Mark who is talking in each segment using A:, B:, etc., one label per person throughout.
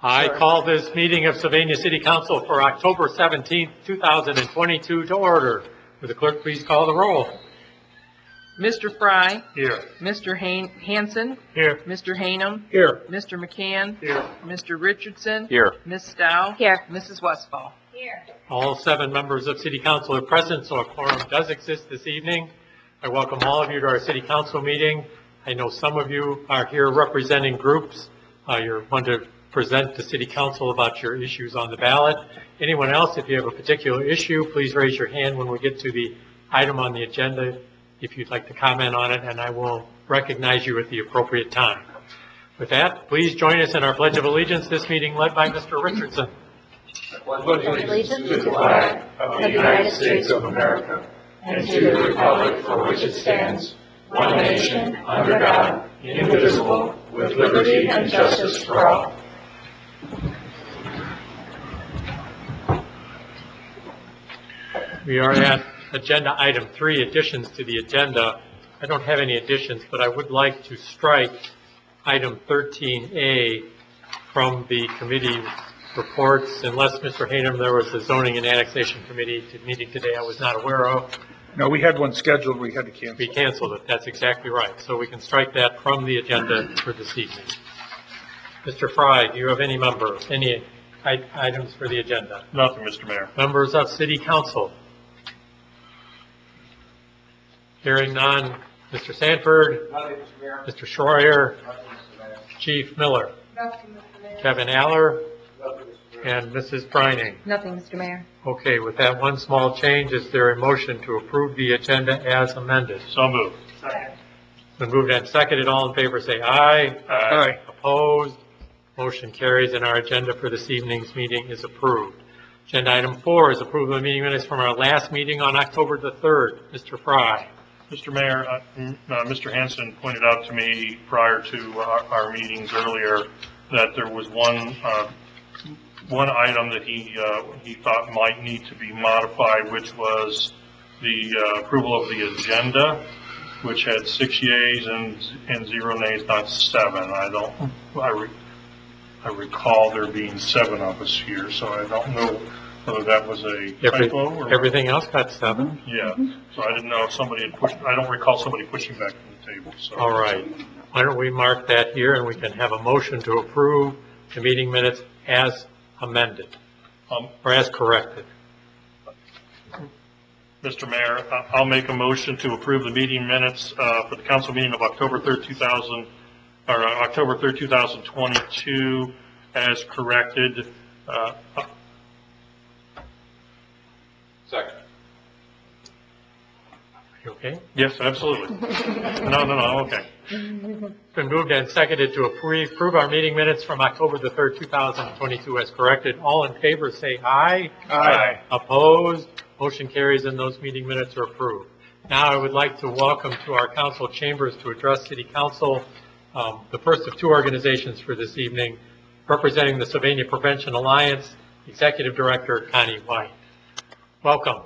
A: I call this meeting of Sylvania City Council for October 17th, 2022 to order. Would the clerk please call the roll?
B: Mr. Fry.
A: Here.
B: Mr. Hanson.
A: Here.
B: Mr. Hanum.
A: Here.
B: Mr. McCann.
A: Here.
B: Mr. Richardson.
C: Here.
B: Ms. Stowe.
D: Here.
B: Mrs. Westfall.
D: Here.
A: All 7 members of City Council are present, so a quorum does exist this evening. I welcome all of you to our City Council meeting. I know some of you are here representing groups. You're one to present to City Council about your issues on the ballot. Anyone else, if you have a particular issue, please raise your hand when we get to the item on the agenda if you'd like to comment on it, and I will recognize you at the appropriate time. With that, please join us in our Pledge of Allegiance, this meeting led by Mr. Richardson.
D: Pledge allegiance to the flag of the United States of America and to the republic for which it stands, one nation, under God, indivisible, with liberty and justice for all.
A: We are at agenda item 3, additions to the agenda. I don't have any additions, but I would like to strike item 13A from the committee reports, unless Mr. Hanum, there was a zoning and annexation committee meeting today I was not aware of.
E: No, we had one scheduled. We had to cancel.
A: We canceled it. That's exactly right. So we can strike that from the agenda for this evening. Mr. Fry, do you have any items for the agenda?
E: Nothing, Mr. Mayor.
A: Members of City Council? Hearing none. Mr. Sanford?
C: Nothing, Mr. Mayor.
A: Mr. Schroyer?
C: Nothing, Mr. Mayor.
A: Chief Miller?
D: Nothing, Mr. Mayor.
A: Kevin Aller?
C: Nothing, Mr. Mayor.
A: And Mrs. Brining?
D: Nothing, Mr. Mayor.
A: Okay, with that one small change, is there a motion to approve the agenda as amended?
E: So moved.
C: Second.
A: Been moved and seconded. All in favor say aye.
E: Aye.
A: Opposed? Motion carries, and our agenda for this evening's meeting is approved. Agenda item 4 is approval of meeting minutes from our last meeting on October the 3rd. Mr. Fry.
E: Mr. Mayor, Mr. Hanson pointed out to me prior to our meetings earlier that there was one item that he thought might need to be modified, which was the approval of the agenda, which had 6 yeas and 0 nays, not 7. I recall there being 7 of us here, so I don't know whether that was a typo or
A: Everything else got 7.
E: yeah. So I didn't know if somebody had pushed. I don't recall somebody pushing back from the table. So.
A: All right. Why don't we mark that here, and we can have a motion to approve the meeting minutes as amended, or as corrected.
E: Mr. Mayor, I'll make a motion to approve the meeting minutes for the council meeting of October 3rd, 2022, as corrected.
C: Second.
A: You okay?
E: Yes, absolutely. No, okay.
A: It's been moved and seconded to approve our meeting minutes from October the 3rd, 2022 as corrected. All in favor say aye.
E: Aye.
A: Opposed? Motion carries, and those meeting minutes are approved. Now I would like to welcome to our council chambers to address City Council the first of 2 organizations for this evening, representing the Sylvania Prevention Alliance, Executive Director Connie White. Welcome.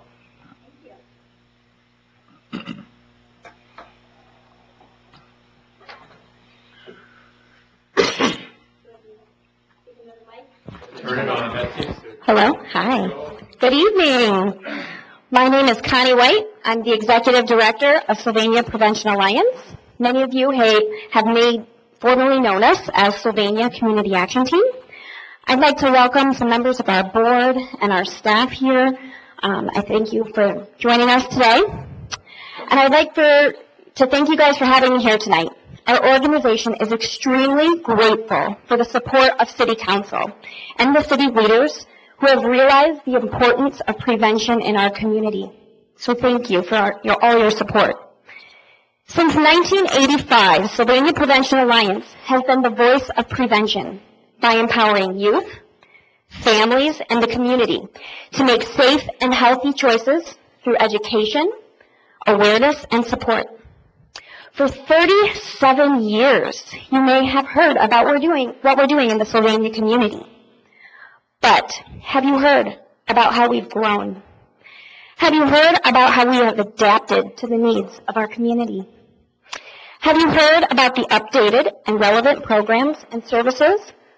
A: Turn it on. That seems to.
D: Hello. Hi. Good evening. My name is Connie White. I'm the Executive Director of Sylvania Prevention Alliance. Many of you have formerly known us as Sylvania Community Action Team. I'd like to welcome some members of our board and our staff here. I thank you for joining us today. And I'd like to thank you guys for having me here tonight. Our organization is extremely grateful for the support of City Council and the city leaders who have realized the importance of prevention in our community. So thank you for all your support. Since 1985, Sylvania Prevention Alliance has been the voice of prevention by empowering youth, families, and the community to make safe and healthy choices through education, awareness, and support. For 37 years, you may have heard about what we're doing in the Sylvania community. But have you heard about how we've grown? Have you heard about how we have adapted to the needs of our community? Have you heard about the updated and relevant programs and services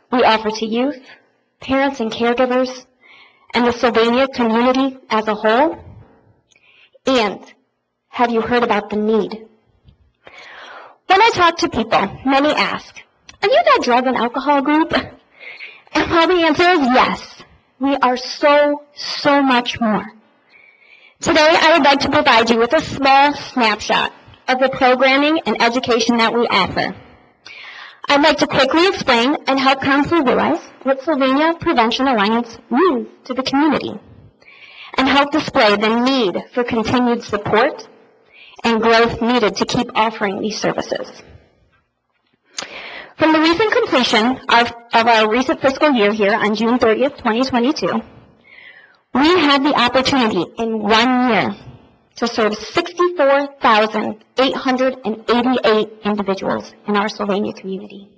D: we offer to youth, parents and caregivers, and the Sylvania community as a whole? And have you heard about the need? When I talk to people, many ask, are you that drug and alcohol group? And while the answer is yes, we are so much more. Today, I would like to provide you with a small snapshot of the programming and education that we offer. I'd like to quickly explain and help council realize what Sylvania Prevention Alliance means to the community, and help display the need for continued support and growth needed to keep offering these services. From the recent completion of our recent fiscal year here on June 30th, 2022, we had the opportunity in 1 year to serve 64,888 individuals in our Sylvania community.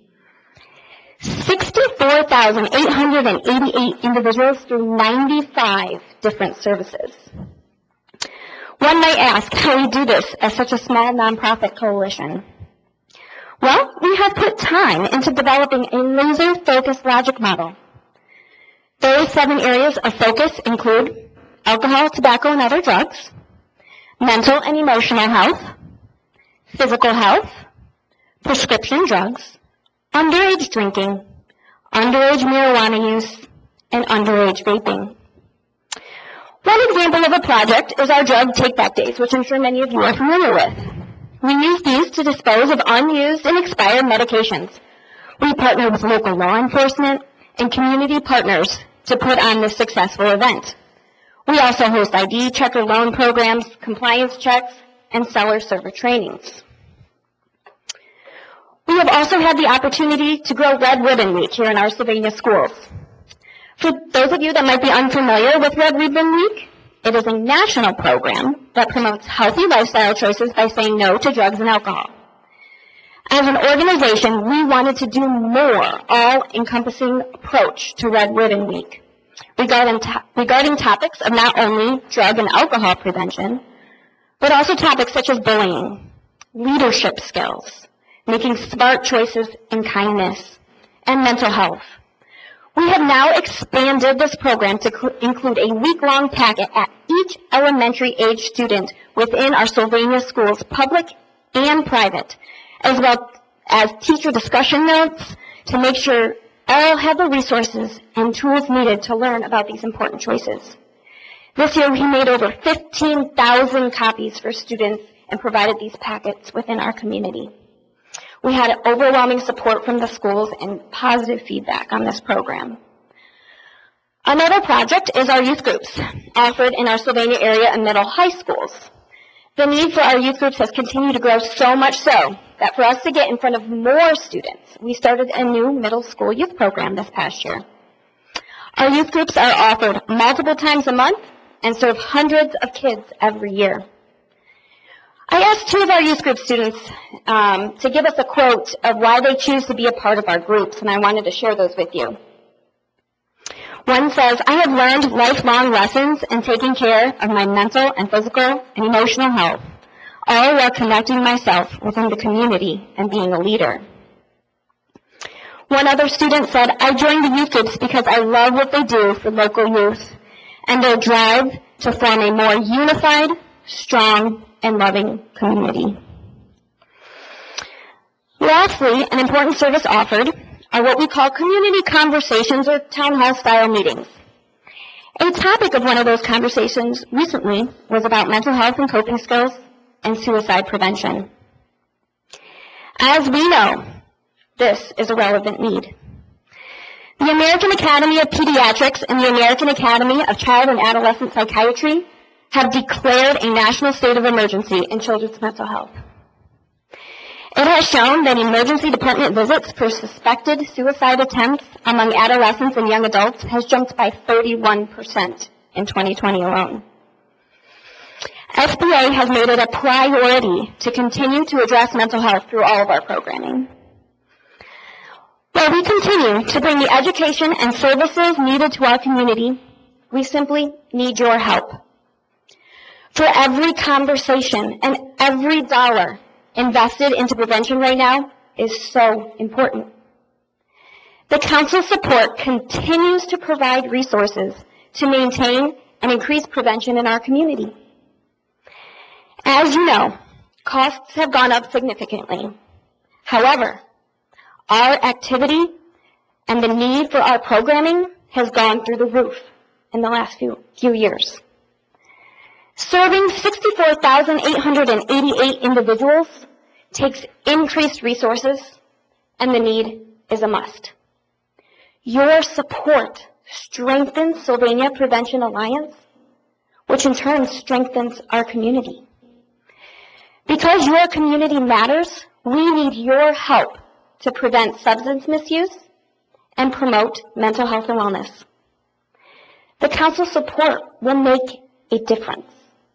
D: 64,888 individuals through 95 different services. One might ask how we do this as such a small nonprofit coalition. Well, we have put time into developing a laser-focused logic model. Those 7 areas of focus include alcohol, tobacco, and other drugs, mental and emotional health, physical health, prescription drugs, underage drinking, underage marijuana use, and underage vaping. One example of a project is our drug take-back days, which I'm sure many of you are familiar with. We use these to dispose of unused and expired medications. We partner with local law enforcement and community partners to put on this successful event. We also host ID checker loan programs, compliance checks, and seller-server trainings. We have also had the opportunity to grow Red Ribbon Week here in our Sylvania schools. For those of you that might be unfamiliar with Red Ribbon Week, it is a national program that promotes healthy lifestyle choices by saying no to drugs and alcohol. As an organization, we wanted to do more all-encompassing approach to Red Ribbon Week regarding topics of not only drug and alcohol prevention, but also topics such as bullying, leadership skills, making smart choices in kindness, and mental health. We have now expanded this program to include a week-long packet at each elementary age student within our Sylvania schools, public and private, as well as teacher discussion notes to make sure all have the resources and tools needed to learn about these important choices. This year, we made over 15,000 copies for students and provided these packets within our community. We had overwhelming support from the schools and positive feedback on this program. Another project is our youth groups, offered in our Sylvania area and middle high schools. The need for our youth groups has continued to grow so much so that for us to get in front of more students, we started a new middle school youth program this past year. Our youth groups are offered multiple times a month and serve hundreds of kids every year. I asked 2 of our youth group students to give us a quote of why they choose to be a part of our groups, and I wanted to share those with you. One says, I have learned lifelong lessons in taking care of my mental and physical and emotional health, all while connecting myself within the community and being a leader. One other student said, I joined the youth groups because I love what they do for local youth and their drive to form a more unified, strong, and loving community. Lastly, an important service offered are what we call community conversations or town hall style meetings. A topic of one of those conversations recently was about mental health and coping skills and suicide prevention. As we know, this is a relevant need. The American Academy of Pediatrics and the American Academy of Child and Adolescent Psychiatry have declared a national state of emergency in children's mental health. It has shown that emergency department visits for suspected suicide attempts among adolescents and young adults has jumped by 31% in 2020 alone. SBA has made it a priority to continue to address mental health through all of our programming. While we continue to bring the education and services needed to our community, we simply need your help. For every conversation and every dollar invested into prevention right now is so important. The Council's support continues to provide resources to maintain and increase prevention in our community. As you know, costs have gone up significantly. However, our activity and the need for our programming has gone through the roof in the last few years. Serving 64,888 individuals takes increased resources, and the need is a must. Your support strengthens Sylvania Prevention Alliance, which in turn strengthens our community. Because your community matters, we need your help to prevent substance misuse and promote mental health and wellness. The Council's support will make a difference.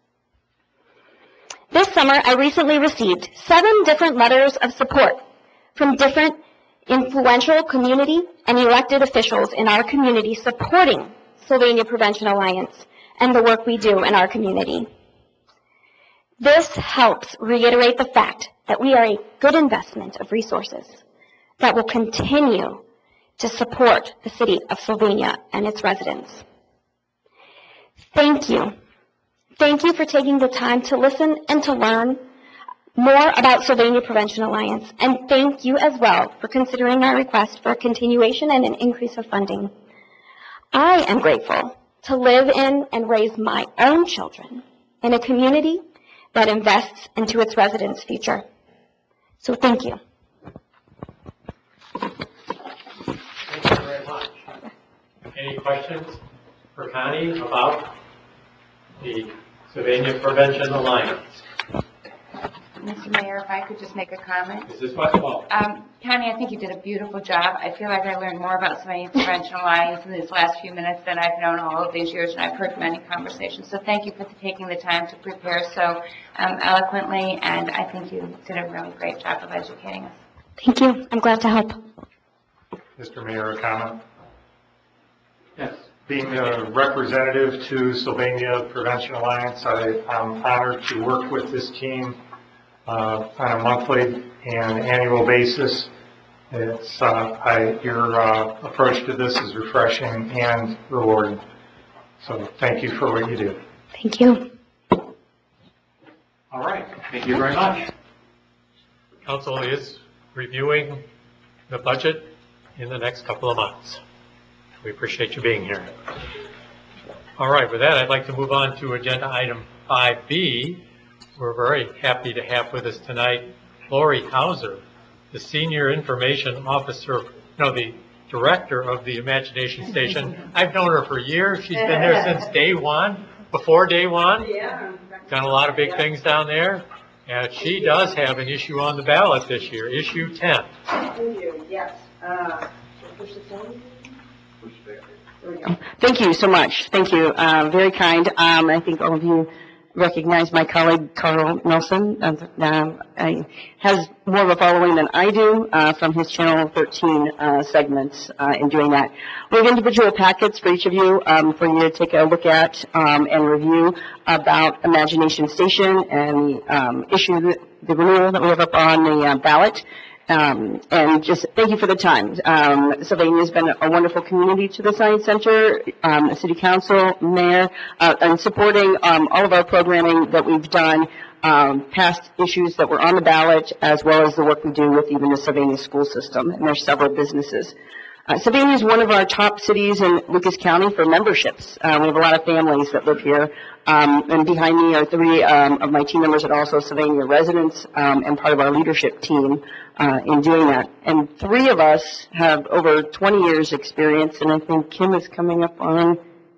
D: This summer, I recently received 7 different letters of support from different influential community and elected officials in our community supporting Sylvania Prevention Alliance and the work we do in our community. This helps reiterate the fact that we are a good investment of resources that will continue to support the city of Sylvania and its residents. Thank you. Thank you for taking the time to listen and to learn more about Sylvania Prevention Alliance, and thank you as well for considering our request for a continuation and an increase of funding. I am grateful to live in and raise my own children in a community that invests into its residents' future. So thank you.
A: Thank you very much. Any questions for Connie about the Sylvania Prevention Alliance?
F: Mr. Mayor, if I could just make a comment.
A: Is this possible?
F: Connie, I think you did a beautiful job. I feel like I learned more about Sylvania Prevention Alliance in these last few minutes than I've known all of these years, and I've heard many conversations. So thank you for taking the time to prepare so eloquently, and I think you did a really great job of educating us.
D: Thank you. I'm glad to help.
G: Mr. Mayor, a comment?
A: Yes.
G: Being a representative to Sylvania Prevention Alliance, I'm honored to work with this team on a monthly and annual basis. It's your approach to this is refreshing and rewarding. So thank you for what you do.
D: Thank you.
A: All right. Thank you very much. Council is reviewing the budget in the next couple of months. We appreciate you being here. All right, with that, I'd like to move on to agenda item 5B. We're very happy to have with us tonight Lori Hauser, the Senior Information Officer, the Director of the Imagination Station. I've known her for years. She's been there since day one, before day one.
B: Yeah.
A: Done a lot of big things down there. And she does have an issue on the ballot this year, issue 10.
B: Thank you. Yes. Push the phone. There we go.
H: Thank you so much. Thank you. Very kind. I think all of you recognize my colleague, Carl Nelson. Has more of a following than I do from his Channel 13 segments in doing that. We have individual packets for each of you for you to take a look at and review about Imagination Station and the issue, the renewal that we have up on the ballot. And just thank you for the time. Sylvania has been a wonderful community to the Science Center, the City Council, Mayor, and supporting all of our programming that we've done, past issues that were on the ballot, as well as the work we do with even the Sylvania school system. And there's several businesses. Sylvania is one of our top cities in Lucas County for memberships. We have a lot of families that live here. And behind me are 3 of my team members that are also Sylvania residents and part of our leadership team in doing that. And 3 of us have over 20 years experience, and I think Kim is coming up on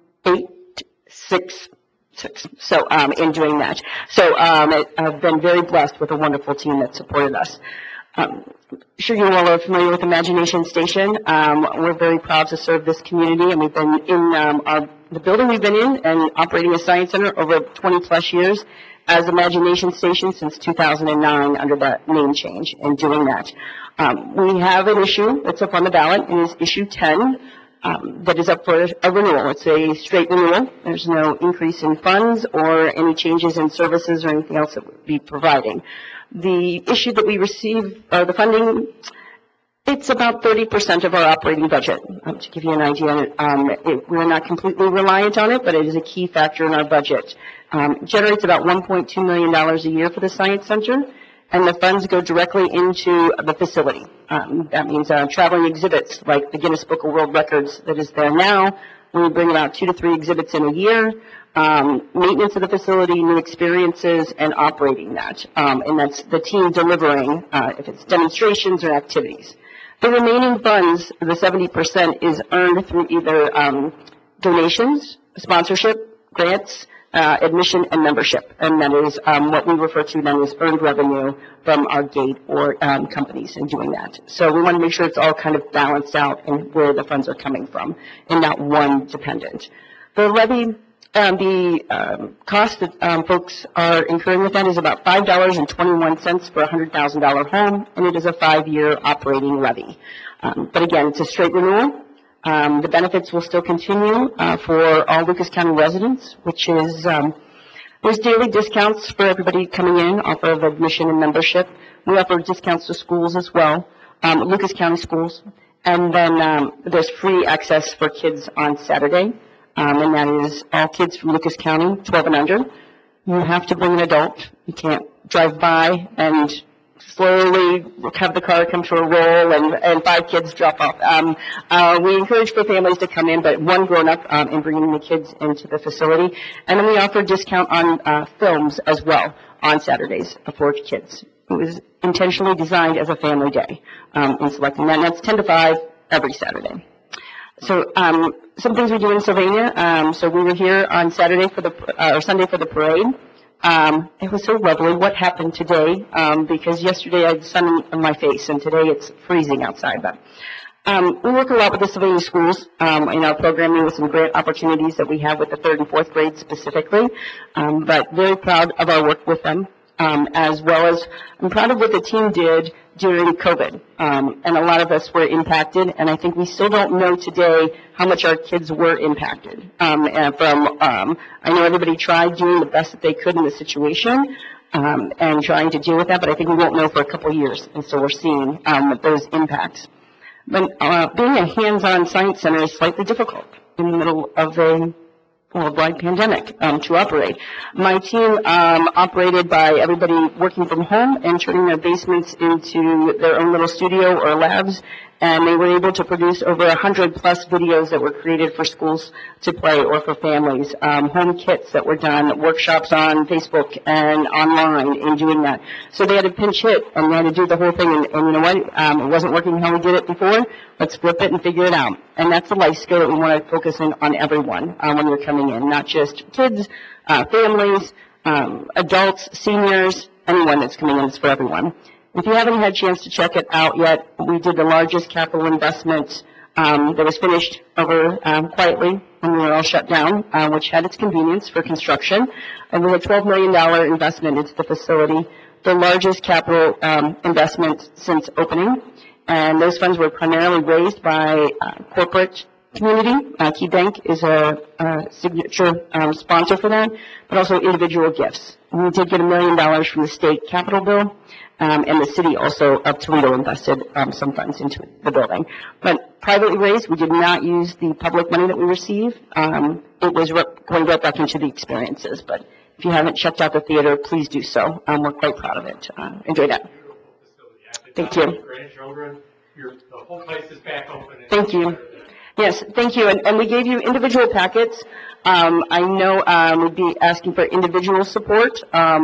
H: 6. So in doing that. So I've been very blessed with a wonderful team that supported us. Sure you all are familiar with Imagination Station. We're very proud to serve this community, and we've been in the building we've been in and operating a science center over 20 plus years as Imagination Station since 2009 under that name change and doing that. We have an issue that's up on the ballot, and it's issue 10 that is up for a renewal. It's a straight renewal. There's no increase in funds or any changes in services or anything else that we'll be providing. The issue that we receive, the funding It's about 30% of our operating budget, to give you an idea. We're not completely reliant on it, but it is a key factor in our budget. It generates about $1.2 million a year for the Science Center, and the funds go directly into the facility. That means traveling exhibits like the Guinness Book of World Records that is there now. We bring about 2 to 3 exhibits in a year. Maintenance of the facility, new experiences, and operating that. And that's the team delivering, if it's demonstrations or activities. The remaining funds, the 70%, is earned through either donations, sponsorship, grants, admission, and membership. And that is what we refer to then as earned revenue from our gate or companies in doing that. So we want to make sure it's all kind of balanced out and where the funds are coming from and not one dependent. The levy, the cost that folks are incurring with that is about $5.21 for a $100,000 home, and it is a 5-year operating levy. But again, it's a straight renewal. The benefits will still continue for all Lucas County residents, which is there's daily discounts for everybody coming in off of admission and membership. We offer discounts to schools as well, Lucas County schools. And then there's free access for kids on Saturday. And that is all kids from Lucas County, 12 and under. You have to bring an adult. You can't drive by and slowly have the car come to a roll and 5 kids drop off. We encourage for families to come in, but 1 grown-up and bringing the kids into the facility. And then we offer a discount on films as well on Saturdays for kids. It was intentionally designed as a family day in selecting that. And that's 10 to 5 every Saturday. So some things we do in Sylvania. So we were here on Saturday for or Sunday for the parade. It was so lovely. What happened today? Because yesterday I had sun on my face, and today it's freezing outside. But we work a lot with the Sylvania schools in our programming with some great opportunities that we have with the 3rd and 4th grade specifically. But very proud of our work with them, as well as I'm proud of what the team did during COVID. And a lot of us were impacted, and I think we still don't know today how much our kids were impacted. I know everybody tried doing the best that they could in the situation and trying to deal with that, but I think we won't know for a couple of years, and so we're seeing those impacts. But being a hands-on science center is slightly difficult in the middle of a worldwide pandemic to operate. My team operated by everybody working from home and turning their basements into their own little studio or labs, and they were able to produce over 100+ videos that were created for schools to play or for families, home kits that were done, workshops on Facebook and online in doing that. So they had to pinch hit and they had to do the whole thing, and you know what, it wasn't working how we did it before, let's flip it and figure it out. And that's a life skill that we want to focus in on everyone when you're coming in, not just kids, families, adults, seniors, anyone that's coming in, it's for everyone. If you haven't had a chance to check it out yet, we did the largest capital investment that was finished over quietly when we were all shut down, which had its convenience for construction. And we had a $12 million investment into the facility, the largest capital investment since opening. And those funds were primarily raised by corporate community. KeyBank is a signature sponsor for that, but also individual gifts. We did get $1 million from the state capital bill. And the city also of Toledo invested some funds into the building. But privately raised, we did not use the public money that we received. It was going right back into the experiences. But if you haven't checked out the theater, please do so. We're quite proud of it. Enjoy that. Thank you.
A: Grandchildren, the whole place is back open.
H: Thank you. Yes, thank you. And we gave you individual packets. I know we'd be asking for individual support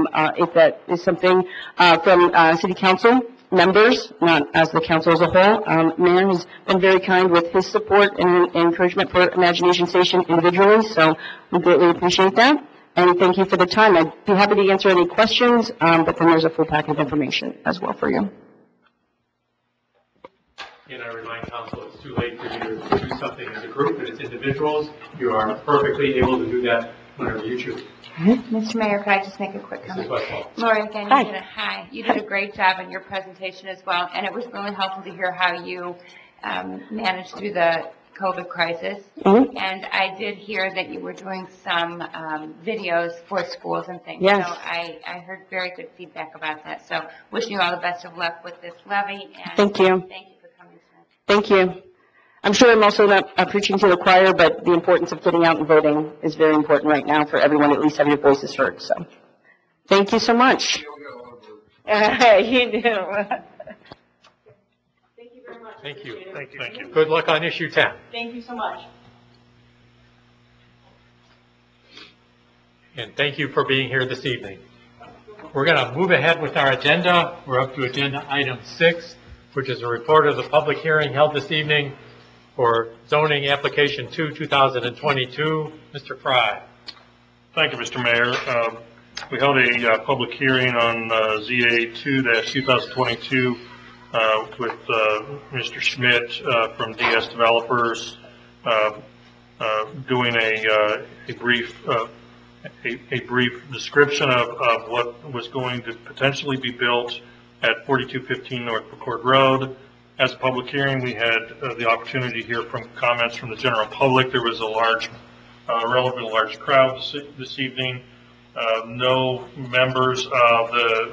H: if that is something from City Council members, not as the council as a whole. Mayor has been very kind with his support and encouragement for Imagination Station individually, so we greatly appreciate that. And thank you for the time. I'd be happy to answer any questions, but then there's a full packet of information as well for you.
A: And I remind council it's too late for you to do something as a group, but as individuals, you are perfectly able to do that whenever you choose.
F: Mr. Mayor, could I just make a quick comment? Lori, again, you did a great job in your presentation as well, and it was really helpful to hear how you managed through the COVID crisis.
H: Mm-hmm.
F: And I did hear that you were doing some videos for schools and things.
H: Yes.
F: So I heard very good feedback about that. So wishing you all the best of luck with this levy. And
H: thank you.
F: Thank you for coming
H: Thank you. I'm sure I'm also not preaching to the choir, but the importance of getting out and voting is very important right now for everyone, at least have your voices heard, so. Thank you so much. You do.
A: Thank you.
E: Thank you.
A: Good luck on issue 10.
H: Thank you so much.
A: And thank you for being here this evening. We're going to move ahead with our agenda. We're up to agenda item 6, which is a report of the public hearing held this evening for zoning application 2, 2022. Mr. Fry.
E: Thank you, Mr. Mayor. We held a public hearing on ZA 2-2022 with Mr. Schmidt from DS Developers doing a brief description of what was going to potentially be built at 4215 North McCord Road. As a public hearing, we had the opportunity to hear from comments from the general public. There was a relatively large crowd this evening. No members of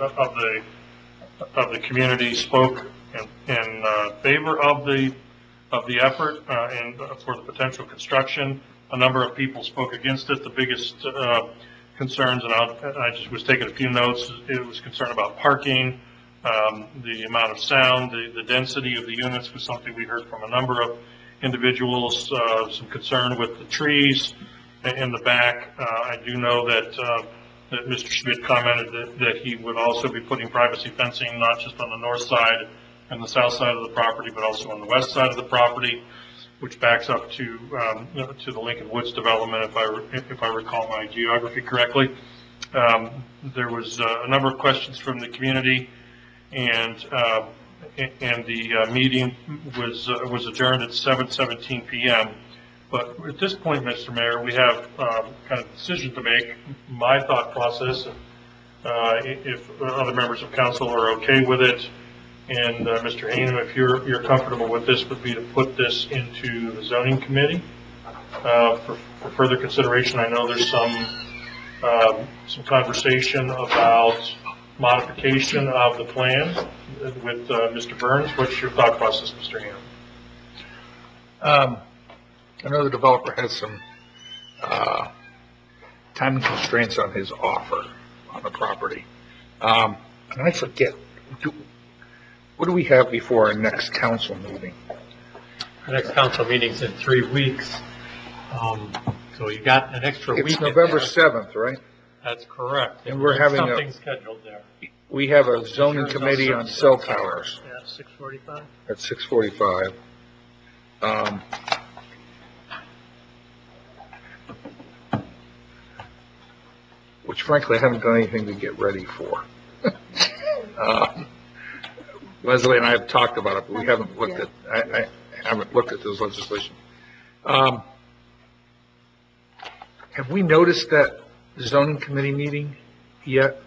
E: the community spoke in favor of the effort and for the potential construction. A number of people spoke against it. The biggest concerns, and I just was taking a few notes, it was concern about parking, the amount of sound, the density of the units was something we heard from a number of individuals, some concern with the trees in the back. I do know that Mr. Schmidt commented that he would also be putting privacy fencing, not just on the north side and the south side of the property, but also on the west side of the property, which backs up to the Lincoln Woods development, if I recall my geography correctly. There was a number of questions from the community, and the meeting was adjourned at 7:17 p.m. But at this point, Mr. Mayor, we have kind of a decision to make. My thought process, if other members of council are okay with it, and Mr. Hanem, if you're comfortable with this, would be to put this into the zoning committee for further consideration. I know there's some conversation about modification of the plan with Mr. Burns. What's your thought process, Mr. Hanem?
I: I know the developer has some time constraints on his offer on the property. And I forget, what do we have before our next council meeting?
A: Our next council meeting's in 3 weeks. So you got an extra week.
I: It's November 7th, right?
A: That's correct.
I: And we're having
A: something scheduled there.
I: We have a zoning committee on cell towers.
E: At 6:45.
I: At 6:45. Which frankly I haven't done anything to get ready for. Leslie and I have talked about it, but we haven't looked at, I haven't looked at this legislation. Have we noticed that zoning committee meeting yet?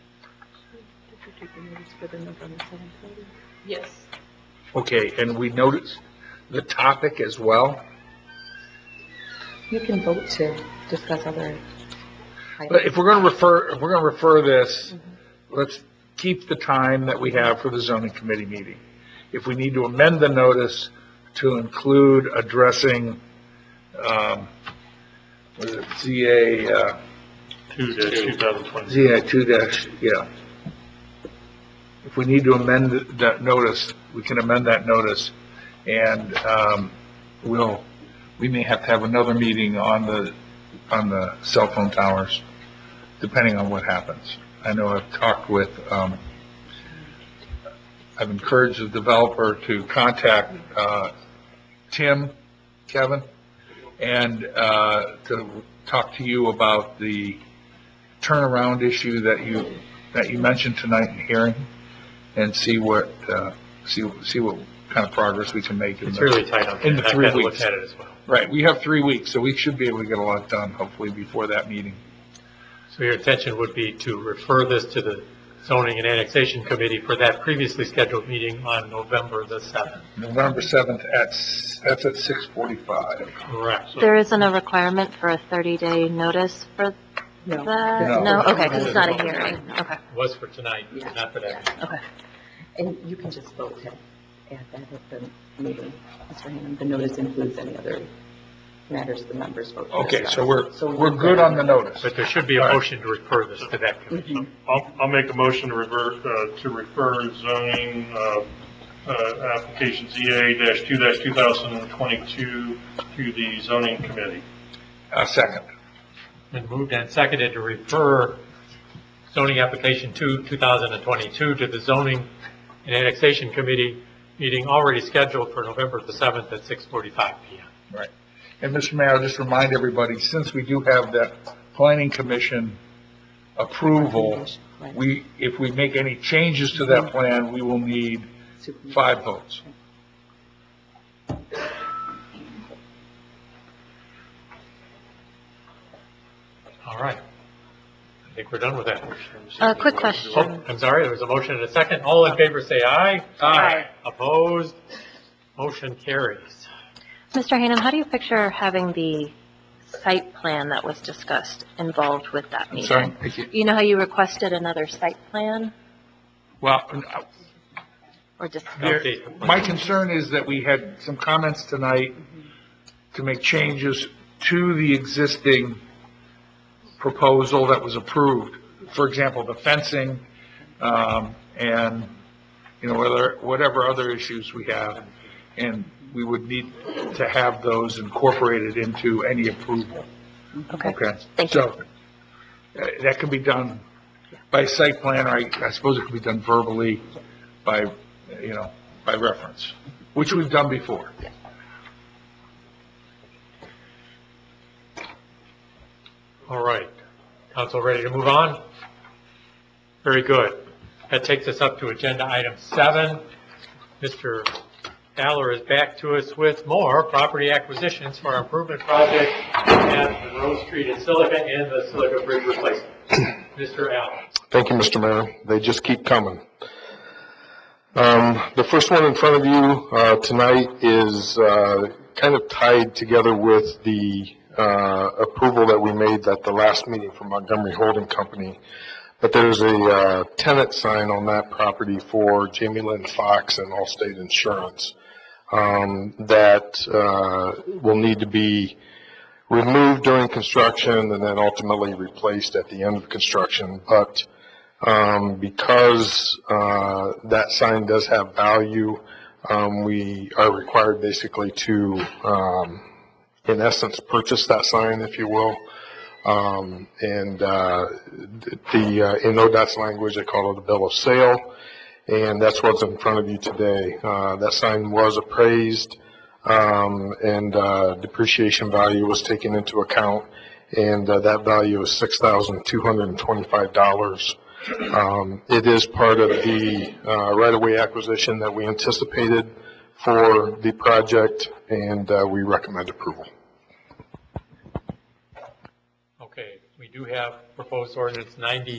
H: Yes.
I: Okay, and we noticed the topic as well?
J: You can vote to discuss other
I: But if we're going to refer this, let's keep the time that we have for the zoning committee meeting. If we need to amend the notice to include addressing, was it ZA
E: 2-2020.
I: ZA 2- yeah. If we need to amend that notice, we can amend that notice, and we may have to have another meeting on the cell phone towers, depending on what happens. I know I've talked with, I've encouraged the developer to contact Kevin, and to talk to you about the turnaround issue that you mentioned tonight in hearing, and see what kind of progress we can make
A: It's really tight on
I: in the 3
A: I've
I: weeks.
A: looked at it as well.
I: Right, we have 3 weeks, so we should be able to get a lot done, hopefully, before that meeting.
A: So your intention would be to refer this to the Zoning and Annexation Committee for that previously scheduled meeting on November the 7th.
I: November 7th, that's at 6:45.
A: Correct.
J: There isn't a requirement for a 30-day notice for that?
I: No.
J: No, okay, because it's not a hearing. Okay.
A: It was for tonight, not for that.
J: Okay.
B: And you can just vote to
H: add that at the meeting. Mr. Hammond, the notice includes any other matters the members vote to
I: Okay,
H: discuss.
I: so we're good on the notice.
A: But there should be a motion to refer this to that committee.
E: I'll make a motion to refer zoning, application ZA-2-2022 to the zoning committee.
I: Second.
A: Been moved and seconded to refer zoning application 2-2022 to the zoning and annexation committee meeting already scheduled for November the 7th at 6:45 p.m.
I: Right. And Mr. Mayor, I'll just remind everybody, since we do have that planning commission approval, if we make any changes to that plan, we will need 5 votes.
A: All right. I think we're done with that.
J: Quick question.
A: Oh, I'm sorry, there was a motion and a second. All in favor say aye.
F: Aye.
A: Opposed? Motion carries.
J: Mr. Hanum, how do you picture having the site plan that was discussed involved with that meeting?
I: Sorry?
J: You know how you requested another site plan
I: Well,
J: or just?
I: my concern is that we had some comments tonight to make changes to the existing proposal that was approved. For example, the fencing, and, whatever other issues we have. And we would need to have those incorporated into any approval.
J: Okay.
I: Thank you. So, that can be done by site plan, or I suppose it can be done verbally by reference, which we've done before.
A: All right. Council ready to move on? Very good. That takes us up to agenda item 7. Mr. Aller is back to us with more property acquisitions for our improvement project at Monroe Street in Silica and the Silica Bridge replacement. Mr. Aller.
K: Thank you, Mr. Mayor. They just keep coming. The first one in front of you tonight is kind of tied together with the approval that we made at the last meeting for Montgomery Holding Company. But there's a tenant sign on that property for Jamie Lynn Fox and Allstate Insurance that will need to be removed during construction and then ultimately replaced at the end of construction. But because that sign does have value, we are required basically to, in essence, purchase that sign, if you will. In ODOT's language, they call it a bill of sale, and that's what's in front of you today. That sign was appraised, and depreciation value was taken into account, and that value is $6,225. It is part of the right-of-way acquisition that we anticipated for the project, and we recommend approval.
A: Okay, we do have proposed ordinance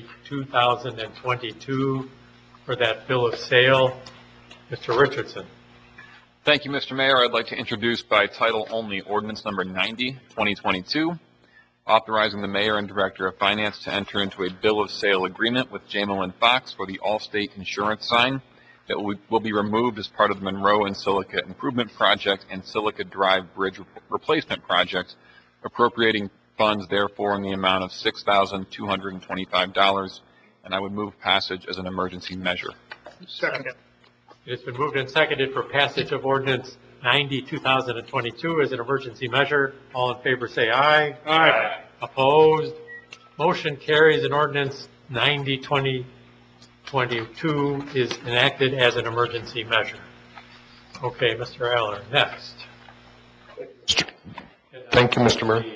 A: 90-2022 for that bill of sale. Mr. Richardson.
L: Thank you, Mr. Mayor. I'd like to introduce by title only ordinance number 90-2022, authorizing the mayor and director of finance to enter into a bill of sale agreement with Jamie Lynn Fox for the Allstate Insurance sign that will be removed as part of the Monroe and Silica Improvement Project and Silica Drive Bridge Replacement Project, appropriating funds therefore in the amount of $6,225, and I would move passage as an emergency measure.
E: Second.
A: It's been moved and seconded for passage of ordinance 90-2022 as an emergency measure. All in favor say aye.
E: Aye.
A: Opposed? Motion carries, and ordinance 90-2022 is enacted as an emergency measure. Okay, Mr. Aller, next.
K: Thank you, Mr. Mayor.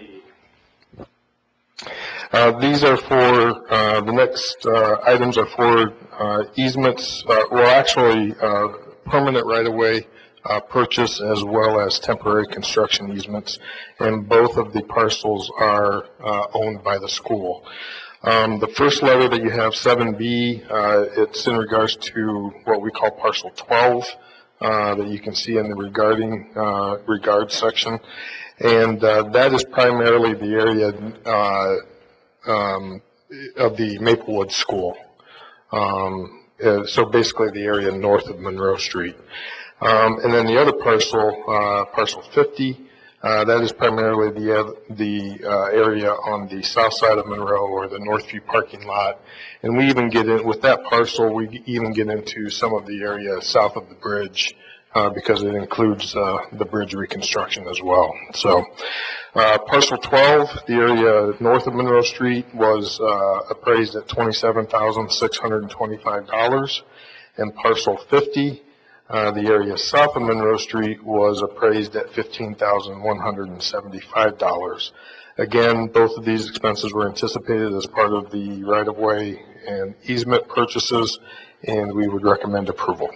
K: These are for, the next items are for easements, permanent right-of-way purchase as well as temporary construction easements, and both of the parcels are owned by the school. The first letter that you have, 7B, it's in regards to what we call parcel 12 that you can see in the regards section, and that is primarily the area of the Maplewood School. So basically the area north of Monroe Street. And then the other parcel, parcel 50, that is primarily the area on the south side of Monroe, or the Northview parking lot. And we even get in, with that parcel, we even get into some of the area south of the bridge, because it includes the bridge reconstruction as well. So parcel 12, the area north of Monroe Street, was appraised at $27,625. And parcel 50, the area south of Monroe Street, was appraised at $15,175. Again, both of these expenses were anticipated as part of the right-of-way and easement purchases, and we would recommend approval.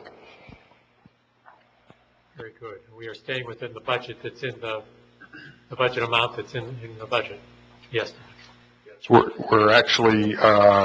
A: Very good. We are staying within the budget that's in the budget amount that's in the budget. Yes.
K: We're actually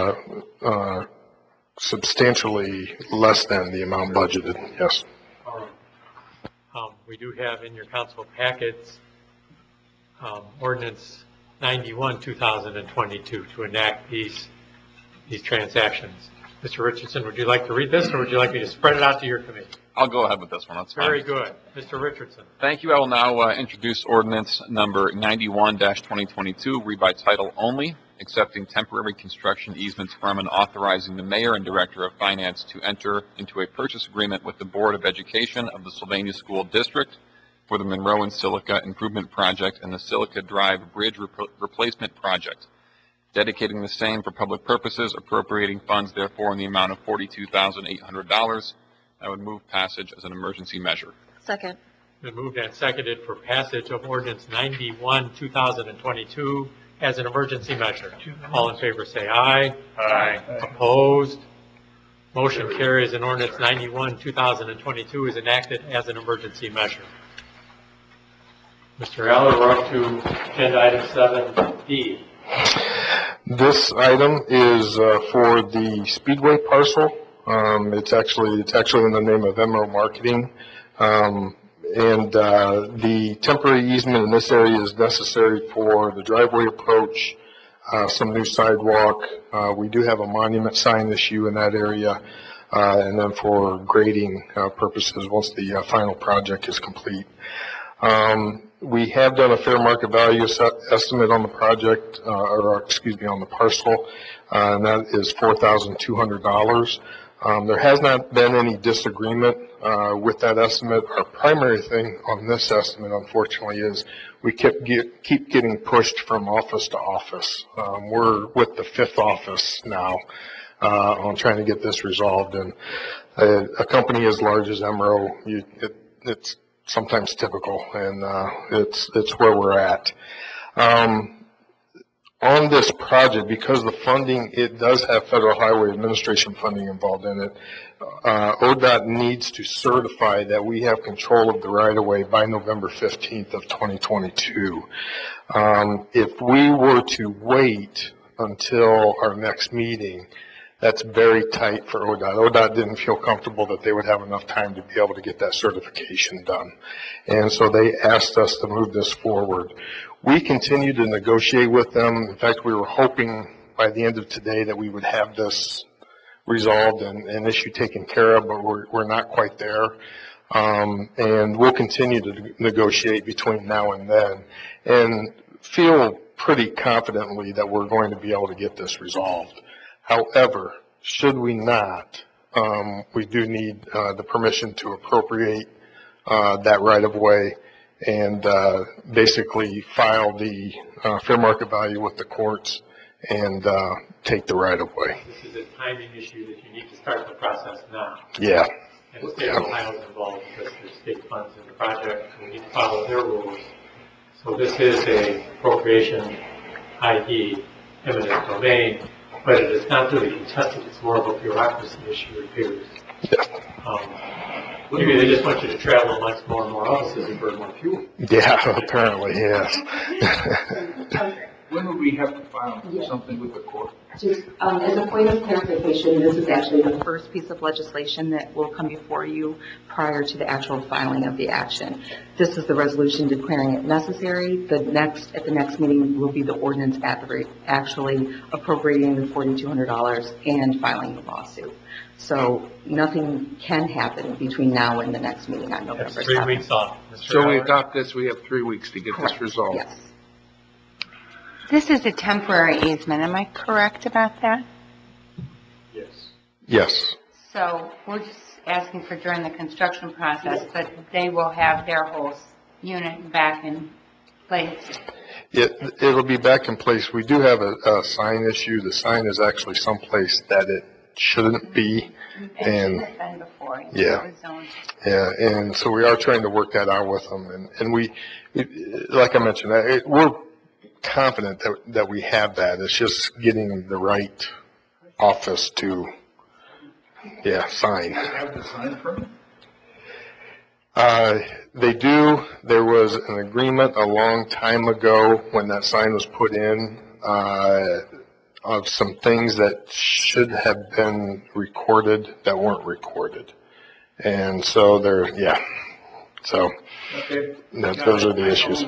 K: substantially less than the amount budgeted, yes.
A: All right. We do have in your council packets ordinance 91, 2022 to enact these transactions. Mr. Richardson, would you like to read this, or would you like me to spread it out to your committee?
L: I'll go ahead with this one. That's fine.
A: Very good. Mr. Richardson.
L: Thank you. I will now introduce ordinance number 91-2022, read by title only, accepting temporary construction easements from and authorizing the mayor and director of finance to enter into a purchase agreement with the Board of Education of the Sylvania School District for the Monroe and Silica Improvement Project and the Silica Drive Bridge Replacement Project, dedicating the same for public purposes, appropriating funds therefore in the amount of $42,800. I would move passage as an emergency measure.
J: Second.
A: Been moved and seconded for passage of ordinance 91, 2022 as an emergency measure. All in favor say aye.
E: Aye.
A: Opposed? Motion carries, and ordinance 91, 2022 is enacted as an emergency measure. Mr. Aller, we're up to agenda item 7D.
K: This item is for the Speedway parcel. It's actually in the name of Emerald Marketing. The temporary easement in this area is necessary for the driveway approach, some new sidewalk. We do have a monument sign issue in that area, and then for grading purposes once the final project is complete. We have done a fair market value estimate on the project, on the parcel, and that is $4,200. There has not been any disagreement with that estimate. Our primary thing on this estimate, unfortunately, is we keep getting pushed from office to office. We're with the 5th office now on trying to get this resolved, and a company as large as Emerald, it's sometimes typical, and it's where we're at. On this project, because the funding, it does have Federal Highway Administration funding involved in it, ODOT needs to certify that we have control of the right-of-way by November 15th of 2022. If we were to wait until our next meeting, that's very tight for ODOT. ODOT didn't feel comfortable that they would have enough time to be able to get that certification done. And so they asked us to move this forward. We continue to negotiate with them. In fact, we were hoping by the end of today that we would have this resolved and issue taken care of, but we're not quite there. And we'll continue to negotiate between now and then and feel pretty confidently that we're going to be able to get this resolved. However, should we not, we do need the permission to appropriate that right-of-way and basically file the fair market value with the courts and take the right-of-way.
A: This is a timing issue that you need to start the process now.
K: Yeah.
A: And the state of Ohio is involved because there's state funds in the project, and we need to follow their rules. So this is a appropriation, i.e. eminent domain, but it is not really contested. It's more of a bureaucracy issue, it appears. Maybe they just want you to travel amongst more and more offices and burn more fuel.
K: Yeah, apparently, yes.
I: When would we have to file something with the court?
B: Just as a point of clarification, this is actually the first piece of legislation that will come before you prior to the actual filing of the action. This is the resolution declaring it necessary. At the next meeting will be the ordinance actually appropriating the $4,200 and filing the lawsuit. So nothing can happen between now and the next meeting on November
A: That's
B: 7th.
A: 3 weeks off. Mr.
I: So we
A: Allen?
I: adopt this, we have 3 weeks to get this
B: Correct.
I: resolved.
B: Yes.
F: This is a temporary easement, am I correct about that?
G: Yes.
K: Yes.
F: So we're just asking for during the construction process, but they will have their whole unit back in place.
K: It'll be back in place. We do have a sign issue. The sign is actually someplace that it shouldn't be.
F: And it's been before.
K: Yeah.
F: It was zoned.
K: Yeah, and so we are trying to work that out with them. And we, like I mentioned, we're confident that we have that. It's just getting the right office to, sign.
I: Have the sign permit?
K: They do. There was an agreement a long time ago when that sign was put in, of some things that should have been recorded that weren't recorded. And so so
I: Okay.
K: those are the issues.